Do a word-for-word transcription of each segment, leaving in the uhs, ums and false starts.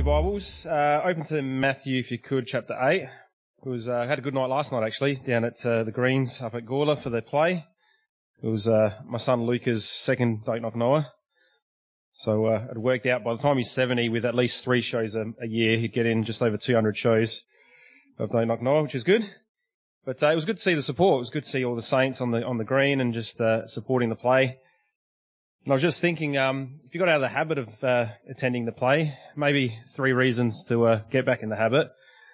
your Bibles, uh, open to Matthew if you could, chapter eight. It was, uh, had a good night last night actually, down at uh, the Greens up at Gawler for the play. It was uh, my son Luca's second Don't Knock Noah. So uh, it worked out by the time he's seventy, with at least three shows a, a year, he'd get in just over two hundred shows of Don't Knock Noah, which is good. But uh, it was good to see the support. It was good to see all the saints on the on the green and just uh, supporting the play. And I was just thinking, um, if you got out of the habit of uh, attending the play, maybe three reasons to uh, get back in the habit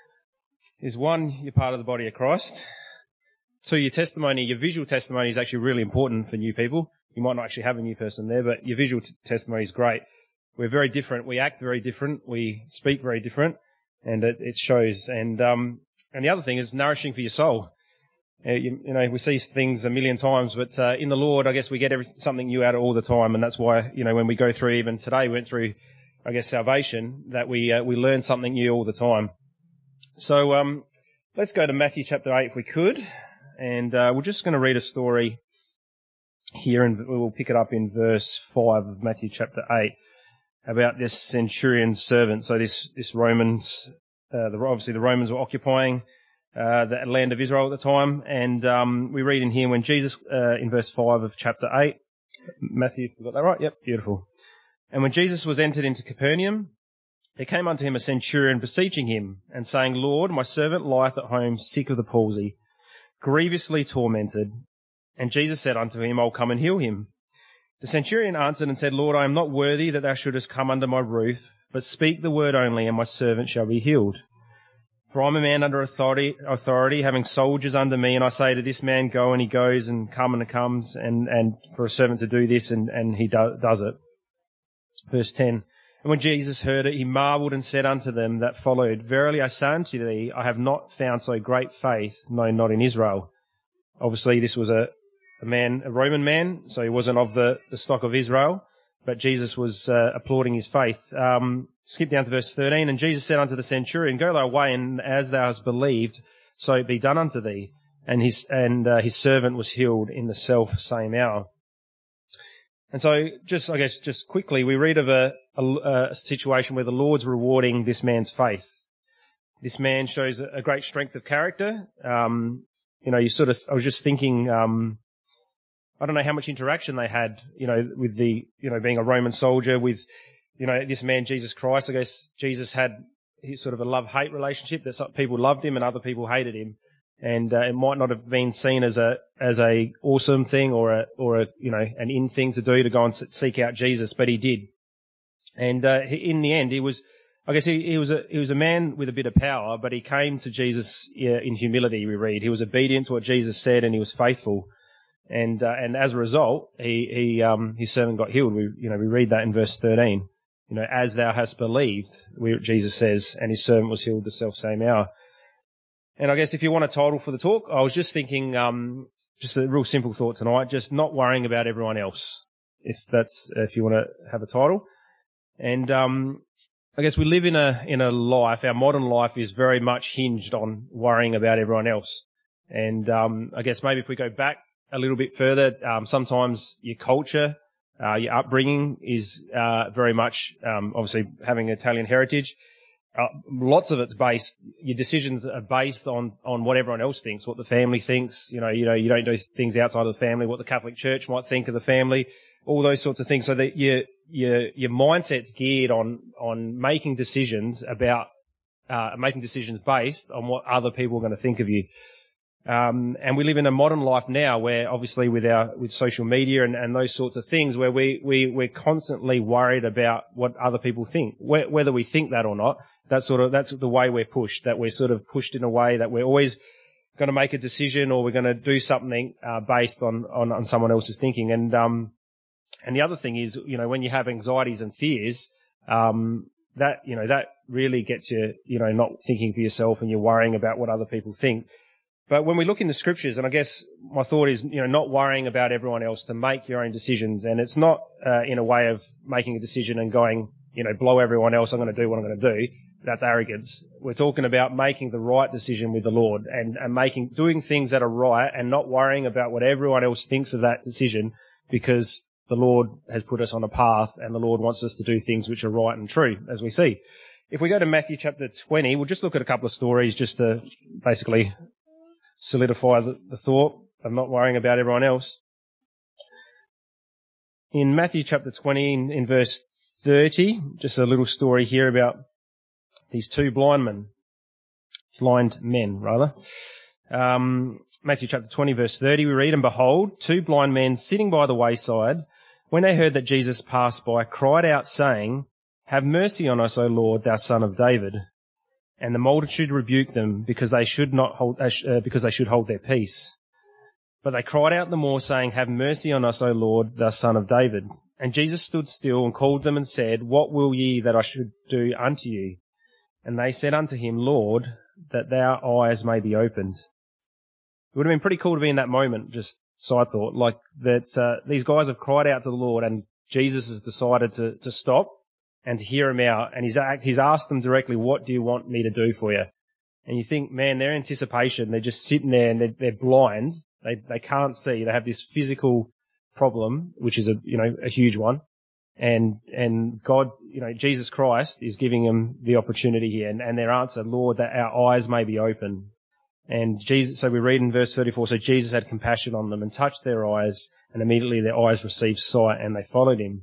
is: one, you're part of the body of Christ. Two, your testimony, your visual testimony is actually really important for new people. You might not actually have a new person there, but your visual t- testimony is great. We're very different. We act very different. We speak very different, and it, it shows. And um, and the other thing is nourishing for your soul. Uh, you, you know, we see things a million times, but uh, in the Lord, I guess we get every, something new out of all the time, and that's why, you know, when we go through, even today, we went through, I guess, salvation, that we uh, we learn something new all the time. So um, let's go to Matthew chapter eight if we could, and uh, we're just going to read a story here, and we'll pick it up in verse five of Matthew chapter eight about this centurion's servant. So this this Romans, uh, the, obviously the Romans were occupying Uh, the land of Israel at the time, and um, we read in here when Jesus, uh, in verse five of chapter eight, Matthew, you got that right? Yep, beautiful. And when Jesus was entered into Capernaum, there came unto him a centurion beseeching him, and saying, Lord, my servant lieth at home sick of the palsy, grievously tormented. And Jesus said unto him, I'll come and heal him. The centurion answered and said, Lord, I am not worthy that thou shouldest come under my roof, but speak the word only, and my servant shall be healed. For I'm a man under authority, authority, having soldiers under me, and I say to this man, go, and he goes, and come, and he comes, and, and for a servant to do this, and, and he do, does it. Verse ten, and when Jesus heard it, he marvelled and said unto them that followed, Verily I say unto thee, I have not found so great faith, no, not in Israel. Obviously this was a, a man, a Roman man, so he wasn't of the, the stock of Israel, but Jesus was uh, applauding his faith. Um, skip down to verse thirteen. And Jesus said unto the centurion, Go thy way, and as thou hast believed, so it be done unto thee. And his and uh, his servant was healed in the self same hour. And so, just I guess, just quickly, we read of a, a, a situation where the Lord's rewarding this man's faith. This man shows a great strength of character. Um, you know, you sort of. I was just thinking. Um, I don't know how much interaction they had, you know, with the, you know, being a Roman soldier with, you know, this man, Jesus Christ. I guess Jesus had his sort of a love-hate relationship, that some people loved him and other people hated him. And uh, it might not have been seen as a, as a awesome thing or a, or a, you know, an in thing to do to go and seek out Jesus, but he did. And uh, he, in the end, he was, I guess he, he was a, he was a man with a bit of power, but he came to Jesus uh, in humility, we read. He was obedient to what Jesus said, and he was faithful. And, uh, and as a result, he, he, um, his servant got healed. We, you know, we read that in verse thirteen. You know, as thou hast believed, we, Jesus says, and his servant was healed the self same hour. And I guess if you want a title for the talk, I was just thinking, um, just a real simple thought tonight, just not worrying about everyone else. If that's, if you want to have a title. And, um, I guess we live in a, in a life, our modern life is very much hinged on worrying about everyone else. And, um, I guess maybe if we go back a little bit further, um, sometimes your culture, uh, your upbringing is, uh, very much, um, obviously having Italian heritage. Uh, lots of it's based, your decisions are based on, on what everyone else thinks, what the family thinks. You know, you know, you don't do things outside of the family, what the Catholic Church might think of the family, all those sorts of things. So that your, your, your mindset's geared on, on making decisions about, uh, making decisions based on what other people are going to think of you. Um, and we live in a modern life now where obviously with our, with social media and, and those sorts of things where we, we, we're constantly worried about what other people think, Wh- whether we think that or not. That's sort of, that's the way we're pushed, that we're sort of pushed in a way that we're always going to make a decision or we're going to do something, uh, based on, on, on someone else's thinking. And, um, and the other thing is, you know, when you have anxieties and fears, um, that, you know, that really gets you, you know, not thinking for yourself and you're worrying about what other people think. But when we look in the scriptures, and I guess my thought is, you know, not worrying about everyone else, to make your own decisions. And it's not uh, in a way of making a decision and going, you know, blow everyone else, I'm going to do what I'm going to do. That's arrogance. We're talking about making the right decision with the Lord and, and making, doing things that are right and not worrying about what everyone else thinks of that decision, because the Lord has put us on a path and the Lord wants us to do things which are right and true, as we see. if we go to Matthew chapter twenty, we'll just look at a couple of stories just to basically solidify the, the thought of not worrying about everyone else. In Matthew chapter twenty, in, in verse thirty, just a little story here about these two blind men, blind men, rather. Um, Matthew chapter twenty, verse thirty, we read, "And behold, two blind men sitting by the wayside, when they heard that Jesus passed by, cried out, saying, 'Have mercy on us, O Lord, thou Son of David.' And the multitude rebuked them, because they should not hold, uh, because they should hold their peace. But they cried out the more, saying, 'Have mercy on us, O Lord, thou Son of David.' And Jesus stood still and called them and said, 'What will ye that I should do unto you?' And they said unto him, 'Lord, that their eyes may be opened.'" It would have been pretty cool to be in that moment, just side thought, like that uh, these guys have cried out to the Lord and Jesus has decided to, to stop and to hear him out. And he's, he's asked them directly, "What do you want me to do for you?" And you think, man, their anticipation, they're just sitting there and they're, they're blind. They, they can't see. They have this physical problem, which is a, you know, a huge one. And, and God, you know, Jesus Christ is giving them the opportunity here. And, and their answer, "Lord, that our eyes may be open." And Jesus, so we read in verse thirty-four, "So Jesus had compassion on them and touched their eyes, and immediately their eyes received sight, and they followed him."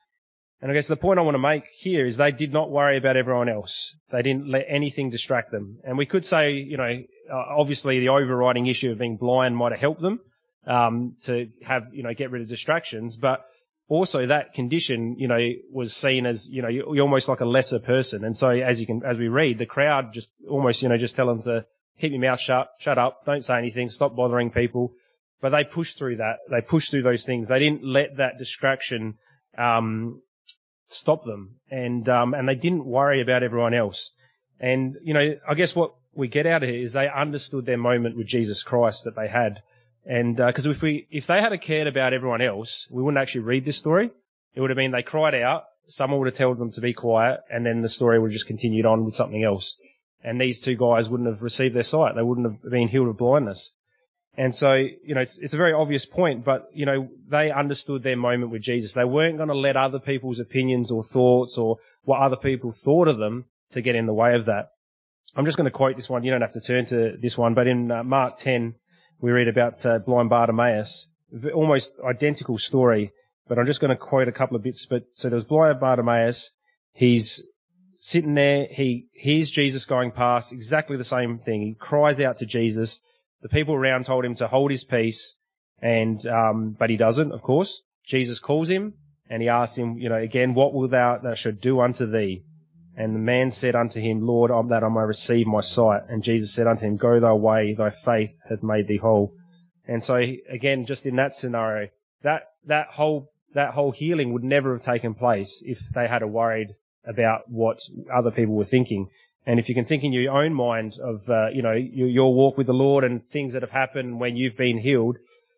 And I guess the point I want to make here is they did not worry about everyone else. They didn't let anything distract them. And we could say, you know, obviously the overriding issue of being blind might have helped them, um, to have, you know, get rid of distractions. But also that condition, you know, was seen as, you know, you're almost like a lesser person. And so as you can, as we read, the crowd just almost, you know, just tell them to keep your mouth shut, shut up, don't say anything, stop bothering people. But they pushed through that. They pushed through those things. They didn't let that distraction, um, stop them. And, um, and they didn't worry about everyone else. And, you know, I guess what we get out of it is they understood their moment with Jesus Christ that they had. And, uh, cause if we, if they had cared about everyone else, we wouldn't actually read this story. It would have been they cried out, someone would have told them to be quiet, and then the story would have just continued on with something else. And these two guys wouldn't have received their sight. They wouldn't have been healed of blindness. And so, you know, it's, it's a very obvious point, but, you know, they understood their moment with Jesus. They weren't going to let other people's opinions or thoughts or what other people thought of them to get in the way of that. I'm just going to quote this one. You don't have to turn to this one, but in uh, Mark ten, we read about uh, blind Bartimaeus. Almost identical story, but I'm just going to quote a couple of bits. But so there's blind Bartimaeus. He's sitting there, he hears Jesus going past, exactly the same thing. He cries out to Jesus. The people around told him to hold his peace, and um, but he doesn't, of course. Jesus calls him, and he asks him, you know, again, "What wilt thou that I should do unto thee?" And the man said unto him, "Lord, that I may receive my sight." And Jesus said unto him, "Go thy way, thy faith hath made thee whole." And so, again, just in that scenario, that that whole that whole healing would never have taken place if they had a worried about what other people were thinking. And if you can think in your own mind of, uh, you know, your, your walk with the Lord and things that have happened when you've been healed,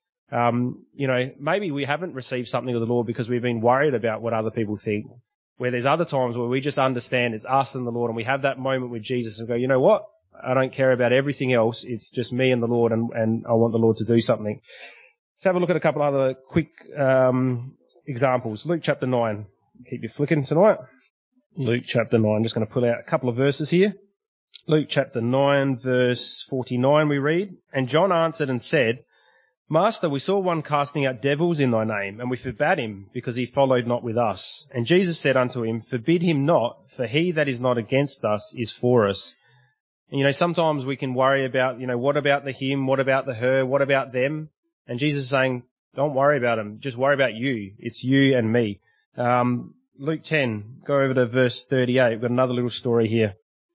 um, you know, maybe we haven't received something of the Lord because we've been worried about what other people think. Where there's other times where we just understand it's us and the Lord, and we have that moment with Jesus and go, you know what? I don't care about everything else. It's just me and the Lord, and, and I want the Lord to do something. Let's have a look at a couple other quick um, examples. Luke chapter nine. Keep you flicking tonight. Luke chapter nine. I'm just going to pull out a couple of verses here. Luke chapter nine, verse forty-nine, we read, "And John answered and said, Master, we saw one casting out devils in thy name, and we forbade him, because he followed not with us. And Jesus said unto him, Forbid him not, for he that is not against us is for us." And, you know, sometimes we can worry about, you know, what about the him, what about the her, what about them? And Jesus is saying, don't worry about them, just worry about you. It's you and me. Um, Luke ten, go over to verse thirty-eight. We've got another little story here.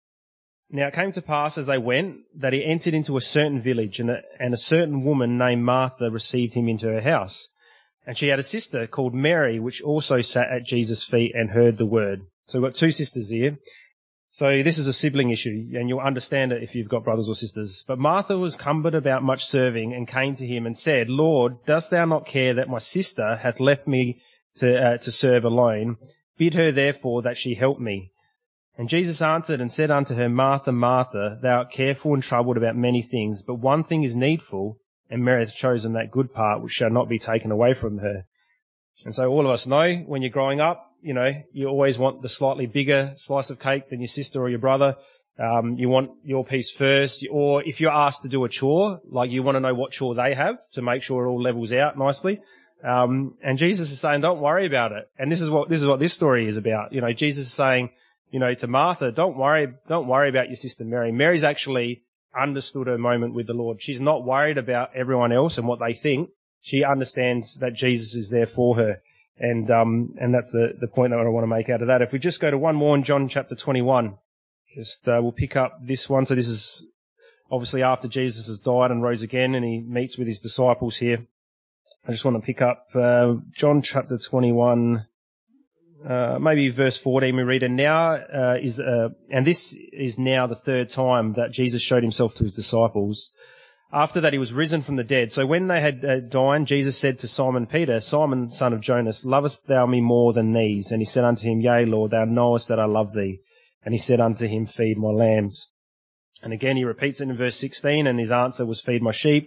"Now it came to pass as they went that he entered into a certain village, and a, and a certain woman named Martha received him into her house. And she had a sister called Mary, which also sat at Jesus' feet and heard the word." So we've got two sisters here. So this is a sibling issue, and you'll understand it if you've got brothers or sisters. "But Martha was cumbered about much serving, and came to him and said, Lord, dost thou not care that my sister hath left me to, uh, to serve alone? Bid her therefore that she help me. And Jesus answered and said unto her, Martha, Martha, thou art careful and troubled about many things, but one thing is needful, and Mary hath chosen that good part which shall not be taken away from her." And so all of us know when you're growing up, you know, you always want the slightly bigger slice of cake than your sister or your brother. Um, you want your piece first, or if you're asked to do a chore, like you want to know what chore they have to make sure it all levels out nicely. Um, and Jesus is saying, don't worry about it. And this is what, this is what this story is about. You know, Jesus is saying, you know, to Martha, don't worry, don't worry about your sister Mary. Mary's actually understood her moment with the Lord. She's not worried about everyone else and what they think. She understands that Jesus is there for her. And, um, and that's the, the point that I want to make out of that. If we just go to one more in John chapter twenty-one, just, uh, we'll pick up this one. So this is obviously after Jesus has died and rose again, and he meets with his disciples here. I just want to pick up, uh, John chapter twenty-one, uh, maybe verse fourteen we read, and now, uh, is, uh, and this is now the third time that Jesus showed himself to his disciples. After that, he was risen from the dead. So when they had uh, dined, Jesus said to Simon Peter, Simon, son of Jonas, lovest thou me more than these? And he said unto him, Yea, Lord, thou knowest that I love thee. And he said unto him, Feed my lambs. And again, he repeats it in verse sixteen, and his answer was, Feed my sheep.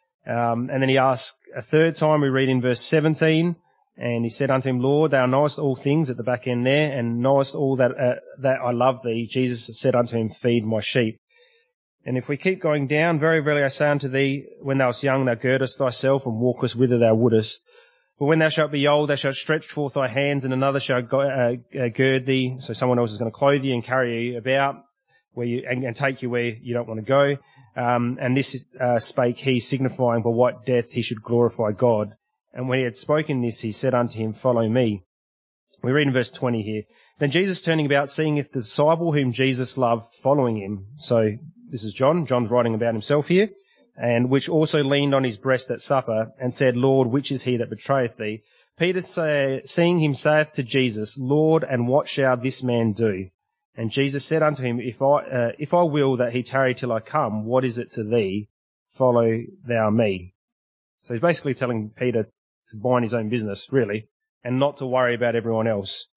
Um, and then he asked a third time, we read in verse seventeen, and he said unto him, Lord, thou knowest all things, at the back end there, and knowest all that, uh, that I love thee. Jesus said unto him, Feed my sheep. And if we keep going down, very verily I say unto thee, when thou wast young, thou girdest thyself and walkest whither thou wouldest. But when thou shalt be old, thou shalt stretch forth thy hands, and another shall go, uh, uh, gird thee. So someone else is going to clothe you and carry you about, where you and, and take you where you don't want to go. Um, and this is, uh, spake he, signifying by what death he should glorify God. And when he had spoken this, he said unto him, Follow me. We read in verse twenty here. Then Jesus turning about, seeing if the disciple whom Jesus loved, following him. So this is John. John's writing about himself here. And which also leaned on his breast at supper, and said, Lord, which is he that betrayeth thee? Peter, say, seeing him, saith to Jesus, Lord, and what shall this man do? And Jesus said unto him, If I, uh, if I will that he tarry till I come, what is it to thee? Follow thou me. So he's basically telling Peter to mind his own business, really, and not to worry about everyone else.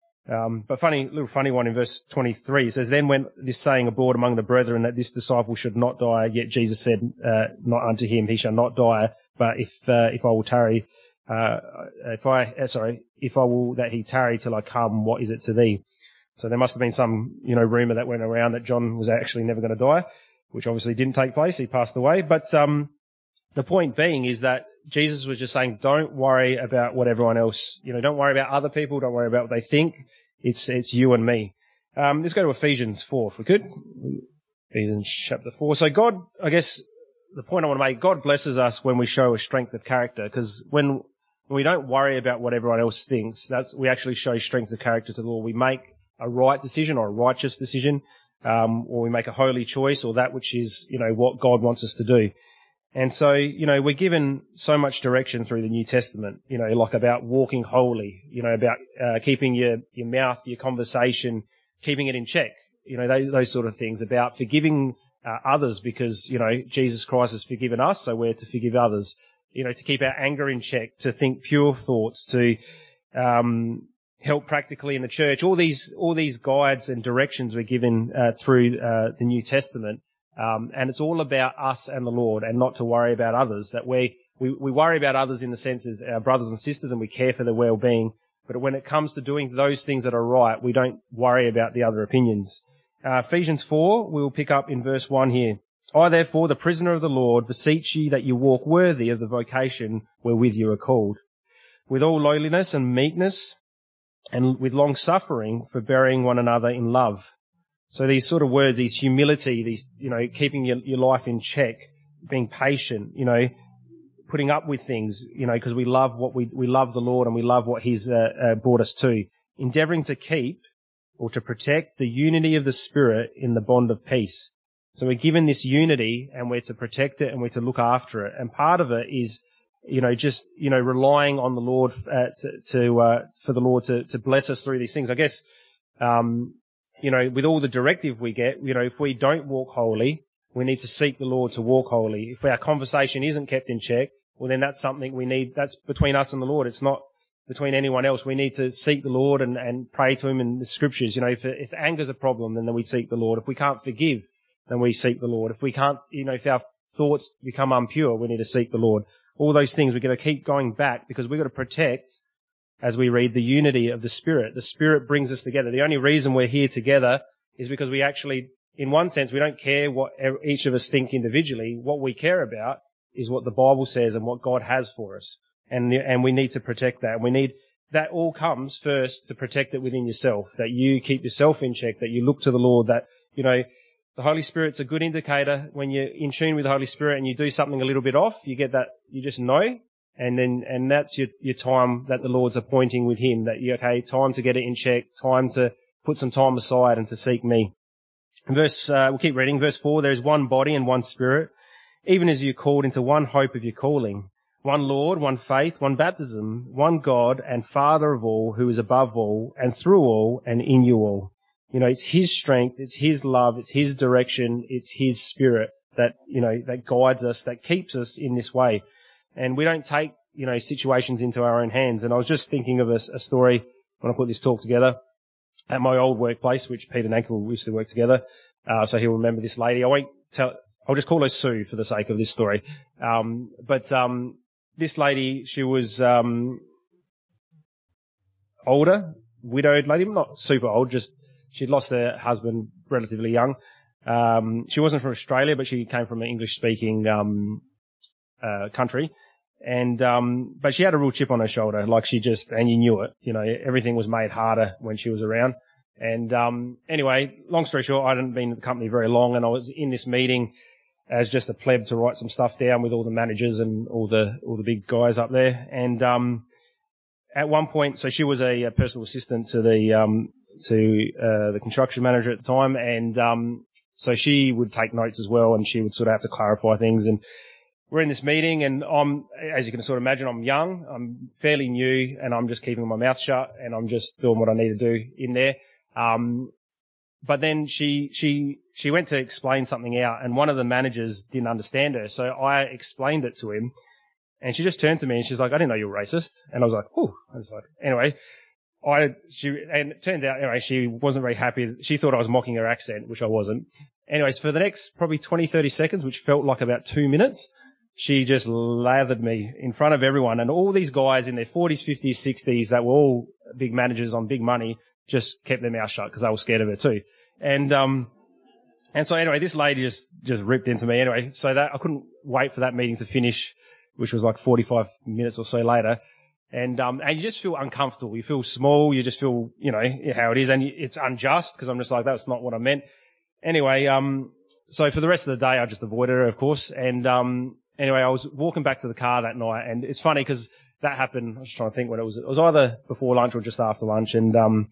Um, but funny, little funny one in verse twenty-three, it says, Then went this saying abroad among the brethren that this disciple should not die, yet Jesus said, uh, not unto him, he shall not die, but if, uh, if I will tarry, uh, if I, uh, sorry, if I will that he tarry till I come, what is it to thee? So there must have been some, you know, rumor that went around that John was actually never going to die, which obviously didn't take place. He passed away. But, um, the point being is that Jesus was just saying, don't worry about what everyone else, you know, don't worry about other people, don't worry about what they think. It's, it's you and me. Um, let's go to Ephesians four, if we could. Ephesians chapter four. So God, I guess the point I want to make, God blesses us when we show a strength of character, because when, when we don't worry about what everyone else thinks, that's, we actually show strength of character to the Lord. We make a right decision or a righteous decision, um, or we make a holy choice, or that which is, you know, what God wants us to do. And so, you know, we're given so much direction through the New Testament, you know, like about walking holy, you know, about uh, keeping your, your mouth, your conversation, keeping it in check, you know, those, those sort of things, about forgiving uh, others because, you know, Jesus Christ has forgiven us, so we're to forgive others, you know, to keep our anger in check, to think pure thoughts, to um, help practically in the church. All these, all these guides and directions we're given uh, through uh, the New Testament. Um, and it's all about us and the Lord, and not to worry about others. That we, we, we worry about others in the sense as our brothers and sisters, and we care for their well-being. But when it comes to doing those things that are right, we don't worry about the other opinions. Uh, Ephesians four, we will pick up in verse one here. I therefore, the prisoner of the Lord, beseech ye that you walk worthy of the vocation wherewith you are called, with all lowliness and meekness, and with long suffering, forbearing one another in love. So these sort of words, these humility, these, you know, keeping your, your life in check, being patient, you know, putting up with things, you know, because we love what we, we love the Lord and we love what he's uh, uh, brought us to. Endeavoring to keep or to protect the unity of the Spirit in the bond of peace. So we're given this unity and we're to protect it and we're to look after it. And part of it is, you know, just, you know, relying on the Lord uh, to, to uh, for the Lord to, to bless us through these things. I guess, um, you know, with all the directive we get, you know, if we don't walk holy, we need to seek the Lord to walk holy. If our conversation isn't kept in check, well, then that's something we need. That's between us and the Lord. It's not between anyone else. We need to seek the Lord and, and pray to him in the scriptures. You know, if, if anger's a problem, then we seek the Lord. If we can't forgive, then we seek the Lord. If we can't, you know, if our thoughts become impure, we need to seek the Lord. All those things we're going to keep going back because we've got to protect as we read the unity of the Spirit. The Spirit brings us together. The only reason we're here together is because we actually, in one sense, we don't care what each of us think individually. What we care about is what the Bible says and what God has for us. And, and we need to protect that. We need, that all comes first to protect it within yourself, that you keep yourself in check, that you look to the Lord, that, you know, the Holy Spirit's a good indicator. When you're in tune with the Holy Spirit and you do something a little bit off, you get that, you just know. And then, and that's your, your time that the Lord's appointing with Him, that you, okay, time to get it in check, time to put some time aside and to seek me. Verse, uh, we'll keep reading. Verse four, there is one body and one Spirit, even as you called into one hope of your calling. One Lord, one faith, one baptism, one God and Father of all, who is above all and through all and in you all. You know, it's His strength, it's His love, it's His direction, it's His Spirit that, you know, that guides us, that keeps us in this way. And we don't take, you know, situations into our own hands. And I was just thinking of a, a story when I put this talk together at my old workplace, which Peter Nankel used to work together. Uh, so he'll remember this lady. I won't tell, I'll just call her Sue for the sake of this story. Um, but, um, this lady, she was, um, older, widowed lady, not super old, just, she'd lost her husband relatively young. Um, she wasn't from Australia, but she came from an English speaking, um, uh, country. And, um, but she had a real chip on her shoulder, like she just, and you knew it, you know, everything was made harder when she was around. And, um, anyway, long story short, I hadn't been at the company very long and I was in this meeting as just a pleb to write some stuff down with all the managers and all the, all the big guys up there. And, um, at one point, so she was a, a personal assistant to the, um, to, uh, the construction manager at the time. And, um, so she would take notes as well and she would sort of have to clarify things. And we're in this meeting and I'm, as you can sort of imagine, I'm young, I'm fairly new and I'm just keeping my mouth shut and I'm just doing what I need to do in there. Um, but then she, she, she went to explain something out and one of the managers didn't understand her. So I explained it to him and she just turned to me and she's like, I didn't know you were racist. And I was like, oh, I was like, anyway, I, she, and it turns out, anyway, she wasn't very happy. She thought I was mocking her accent, which I wasn't. Anyways, for the next probably twenty, thirty seconds, which felt like about two minutes, she just lathered me in front of everyone. And all these guys in their forties, fifties, sixties that were all big managers on big money just kept their mouth shut because they were scared of her too. And, um, and so anyway, this lady just, just ripped into me anyway. So that I couldn't wait for that meeting to finish, which was like forty-five minutes or so later. And, um, and you just feel uncomfortable. You feel small. You just feel, you know, how it is. And it's unjust because I'm just like, that's not what I meant. Anyway, um, so for the rest of the day, I just avoided her, of course. And, um, anyway, I was walking back to the car that night and it's funny because that happened. I was trying to think when it was. It was either before lunch or just after lunch. And, um,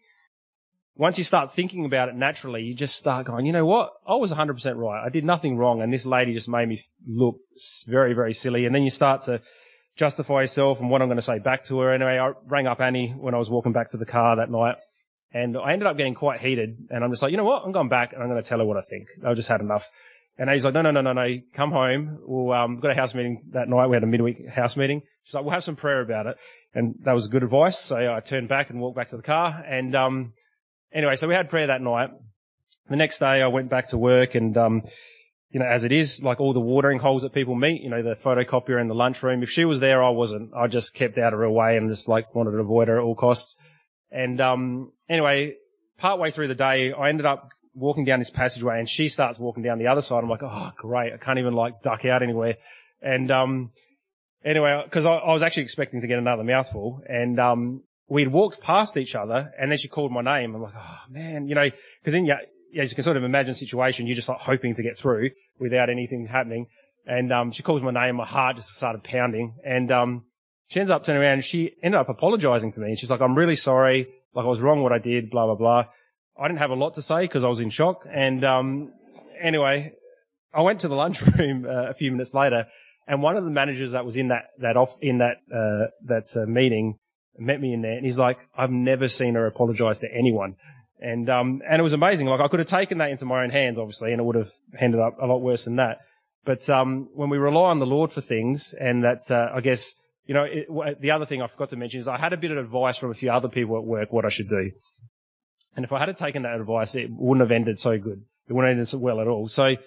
once you start thinking about it naturally, you just start going, you know what? I was one hundred percent right. I did nothing wrong. And this lady just made me look very, very silly. And then you start to justify yourself and what I'm going to say back to her. Anyway, I rang up Annie when I was walking back to the car that night and I ended up getting quite heated. And I'm just like, you know what? I'm going back and I'm going to tell her what I think. I just had enough. And he's like, no, no, no, no, no, come home. We'll, um, got a house meeting that night. We had a midweek house meeting. She's like, we'll have some prayer about it. And that was good advice. So I turned back and walked back to the car. And, um, anyway, so we had prayer that night. The next day I went back to work and, um, you know, as it is, like all the watering holes that people meet, you know, the photocopier in the lunchroom. If she was there, I wasn't. I just kept out of her way and just like wanted to avoid her at all costs. And, um, anyway, partway through the day, I ended up walking down this passageway and she starts walking down the other side. I'm like, oh, great. I can't even like duck out anywhere. And, um, anyway, cause I, I was actually expecting to get another mouthful and, um, we'd walked past each other and then she called my name. I'm like, oh man, you know, cause in, yeah, as you can sort of imagine the situation, you're just like hoping to get through without anything happening. And, um, she calls my name. My heart just started pounding and, um, she ends up turning around and she ended up apologizing to me. And she's like, I'm really sorry. Like I was wrong what I did, blah, blah, blah. I didn't have a lot to say because I was in shock. And, um, anyway, I went to the lunchroom uh, a few minutes later and one of the managers that was in that, that off, in that, uh, that uh, meeting met me in there and he's like, I've never seen her apologize to anyone. And, um, and it was amazing. Like I could have taken that into my own hands, obviously, and it would have ended up a lot worse than that. But, um, when we rely on the Lord for things and that's, uh, I guess, you know, it, the other thing I forgot to mention is I had a bit of advice from a few other people at work what I should do. And if I had taken that advice, it wouldn't have ended so good. It wouldn't have ended so well at all. So, you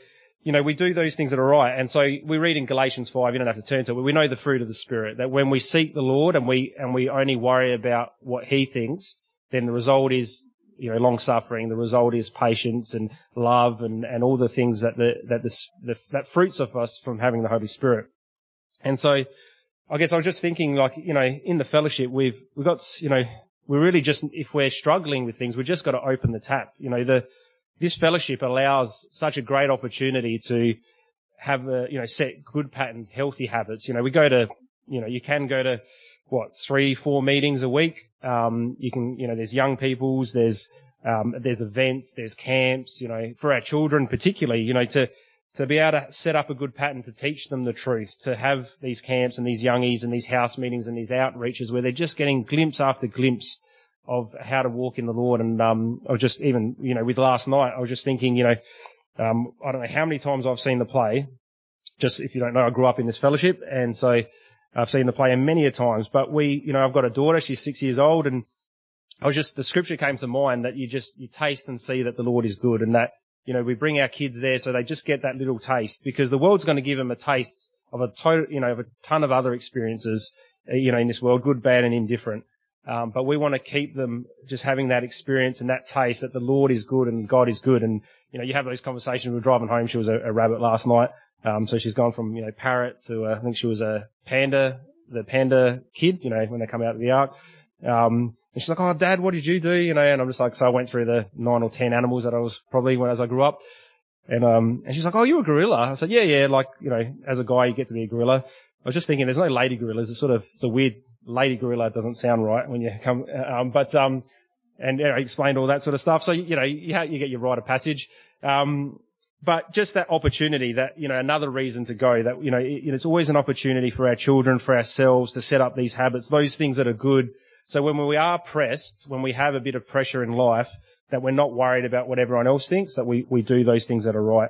you know, we do those things that are right. And so we read in Galatians five, you don't have to turn to it, but we know the fruit of the Spirit, that when we seek the Lord and we, and we only worry about what he thinks, then the result is, you know, long suffering. The result is patience and love and, and all the things that the, that the, the, that fruits of us from having the Holy Spirit. And so I guess I was just thinking, like, you know, in the fellowship, we've, we've got, you know, we really just, if we're struggling with things, we've just got to open the tap. You know, the, this fellowship allows such a great opportunity to have, a, you know, set good patterns, healthy habits. You know, we go to, you know, you can go to, what, three, four meetings a week. Um, you can, you know, there's young people's, there's, um, there's events, there's camps, you know, for our children particularly, you know, to, to be able to set up a good pattern to teach them the truth, to have these camps and these youngies and these house meetings and these outreaches where they're just getting glimpse after glimpse of how to walk in the Lord. And, um, I was just even, you know, with last night, I was just thinking, you know, um, I don't know how many times I've seen the play. Just, if you don't know, I grew up in this fellowship, and so I've seen the play many a times. But we, you know, I've got a daughter, she's six years old, and I was just, the scripture came to mind that you just, you taste and see that the Lord is good, and that, you know, we bring our kids there so they just get that little taste, because the world's going to give them a taste of a total, you know, of a ton of other experiences, you know, in this world, good, bad, and indifferent. Um, but we want to keep them just having that experience and that taste that the Lord is good and God is good. And, you know, you have those conversations. We were driving home. She was a, a rabbit last night. Um, so she's gone from, you know, parrot to, uh, I think she was a panda, the panda kid, you know, when they come out of the ark. Um, and she's like, "Oh, Dad, what did you do?" You know, and I'm just like, so I went through the nine or ten animals that I was probably when as I grew up. And, um, and she's like, "Oh, you're a gorilla." I said, yeah, yeah. Like, you know, as a guy, you get to be a gorilla. I was just thinking there's no lady gorillas. It's sort of, it's a weird, lady gorilla doesn't sound right when you come, um, but, um, and you know, I explained all that sort of stuff. So, you know, you, you get your rite of passage. Um, but just that opportunity that, you know, another reason to go that, you know, it, it's always an opportunity for our children, for ourselves to set up these habits, those things that are good. So when we are pressed, when we have a bit of pressure in life, that we're not worried about what everyone else thinks, that we, we do those things that are right.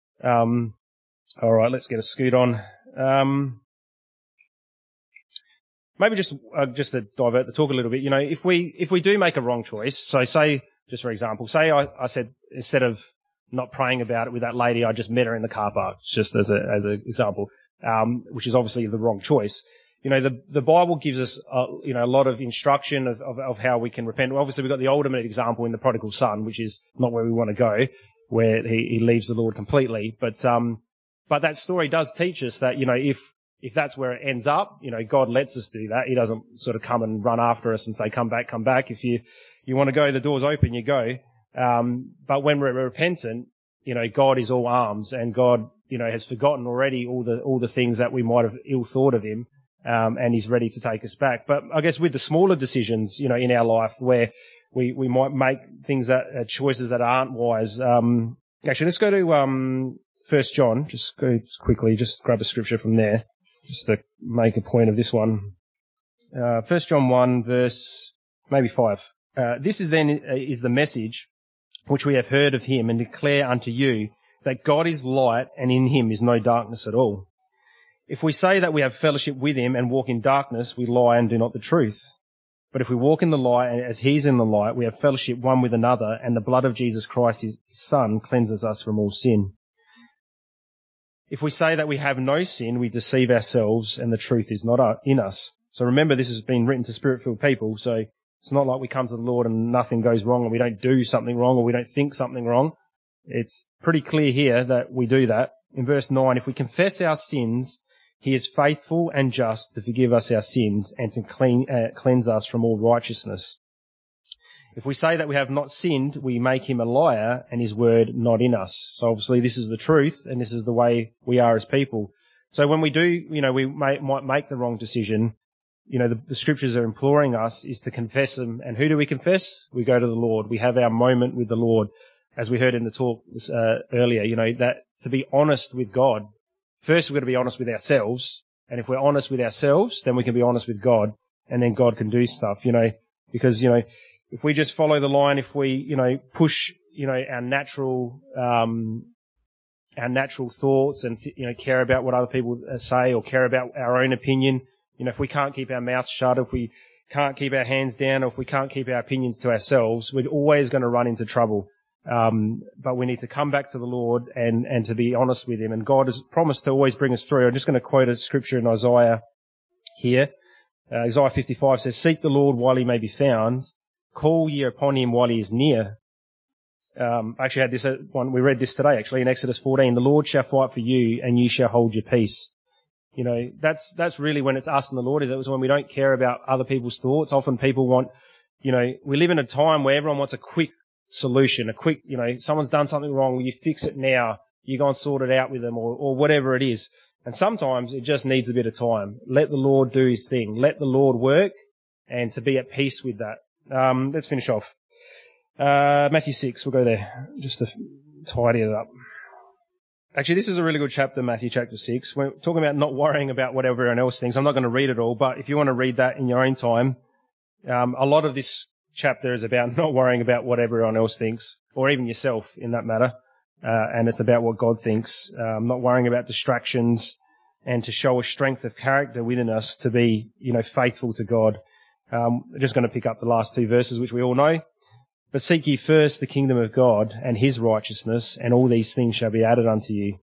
Um, all right, let's get a scoot on. Um, Maybe just uh, just to divert the talk a little bit, you know, if we if we do make a wrong choice, so say, just for example, say I, I said instead of not praying about it with that lady, I just met her in the car park, just as a as an example, um, which is obviously the wrong choice. You know, the the Bible gives us a, you know a lot of instruction of, of of how we can repent. Well, obviously, we've got the ultimate example in the prodigal son, which is not where we want to go, where he, he leaves the Lord completely. But um, but that story does teach us that, you know, if If that's where it ends up, you know, God lets us do that. He doesn't sort of come and run after us and say, "Come back, come back." If you, you want to go, the door's open, you go. Um, but when we're repentant, you know, God is all arms, and God, you know, has forgotten already all the, all the things that we might have ill thought of him. Um, and he's ready to take us back. But I guess with the smaller decisions, you know, in our life where we, we might make things that, uh, choices that aren't wise. Um, actually, let's go to, um, First John. Just go quickly, just grab a scripture from there. Just to make a point of this one. Uh, First John one, verse maybe five. Uh, this is then is the message which we have heard of him and declare unto you, that God is light and in him is no darkness at all. If we say that we have fellowship with him and walk in darkness, we lie and do not the truth. But if we walk in the light as he is in the light, we have fellowship one with another, and the blood of Jesus Christ, his Son, cleanses us from all sin. If we say that we have no sin, we deceive ourselves and the truth is not in us. So remember, this has been written to Spirit-filled people. So it's not like we come to the Lord and nothing goes wrong, and we don't do something wrong, or we don't think something wrong. It's pretty clear here that we do that. In verse nine, if we confess our sins, he is faithful and just to forgive us our sins and to clean, uh, cleanse us from all righteousness. If we say that we have not sinned, we make him a liar and his word not in us. So obviously this is the truth, and this is the way we are as people. So when we do, you know, we may, might make the wrong decision, you know, the, the scriptures are imploring us is to confess them. And who do we confess? We go to the Lord. We have our moment with the Lord, as we heard in the talk uh, earlier, you know, that to be honest with God. First, we've got to be honest with ourselves. And if we're honest with ourselves, then we can be honest with God, and then God can do stuff, you know, because, you know, if we just follow the line, if we, you know, push, you know, our natural, um, our natural thoughts and, you know, care about what other people say or care about our own opinion, you know, if we can't keep our mouths shut, if we can't keep our hands down, or if we can't keep our opinions to ourselves, we're always going to run into trouble. Um, but we need to come back to the Lord and, and to be honest with him. And God has promised to always bring us through. I'm just going to quote a scripture in Isaiah here. Uh, Isaiah fifty-five says, "Seek the Lord while he may be found. Call ye upon him while he is near." Um, I actually had this uh, one, we read this today actually in Exodus fourteen. "The Lord shall fight for you and you shall hold your peace." You know, that's, that's really when it's us and the Lord, is it was when we don't care about other people's thoughts. Often people want, you know, we live in a time where everyone wants a quick solution, a quick, you know, someone's done something wrong, well, you fix it now, you go and sort it out with them, or, or whatever it is. And sometimes it just needs a bit of time. Let the Lord do his thing. Let the Lord work, and to be at peace with that. Um, let's finish off. Uh, Matthew six, we'll go there, just to tidy it up. Actually, this is a really good chapter, Matthew chapter six. We're talking about not worrying about what everyone else thinks. I'm not going to read it all, but if you want to read that in your own time, um, a lot of this chapter is about not worrying about what everyone else thinks, or even yourself in that matter. Uh, and it's about what God thinks, um, not worrying about distractions, and to show a strength of character within us to be, you know, faithful to God. Um, I'm just going to pick up the last two verses, which we all know. "But seek ye first the kingdom of God and his righteousness, and all these things shall be added unto you.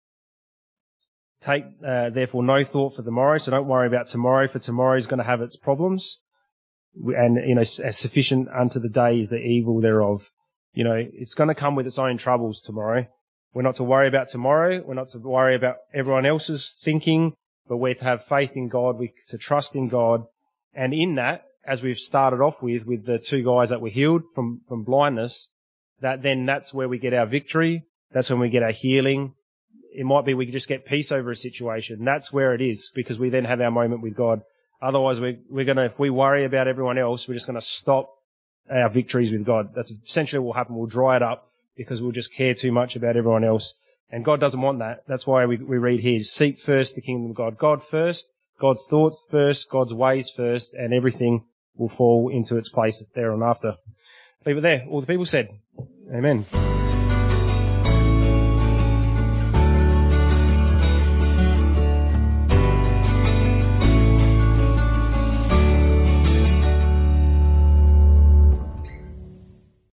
Take, uh, therefore no thought for the morrow." So don't worry about tomorrow, for tomorrow is going to have its problems. And, you know, as sufficient unto the day is the evil thereof. You know, it's going to come with its own troubles tomorrow. We're not to worry about tomorrow. We're not to worry about everyone else's thinking, but we're to have faith in God, we to trust in God. And in that, as we've started off with, with the two guys that were healed from, from blindness, that then that's where we get our victory. That's when we get our healing. It might be we just get peace over a situation. That's where it is, because we then have our moment with God. Otherwise, we're, we're going to, if we worry about everyone else, we're just going to stop our victories with God. That's essentially what will happen. We'll dry it up because we'll just care too much about everyone else. And God doesn't want that. That's why we, we read here, seek first the kingdom of God. God first, God's thoughts first, God's ways first, and everything will fall into its place there and after. Leave it there. All the people said, amen.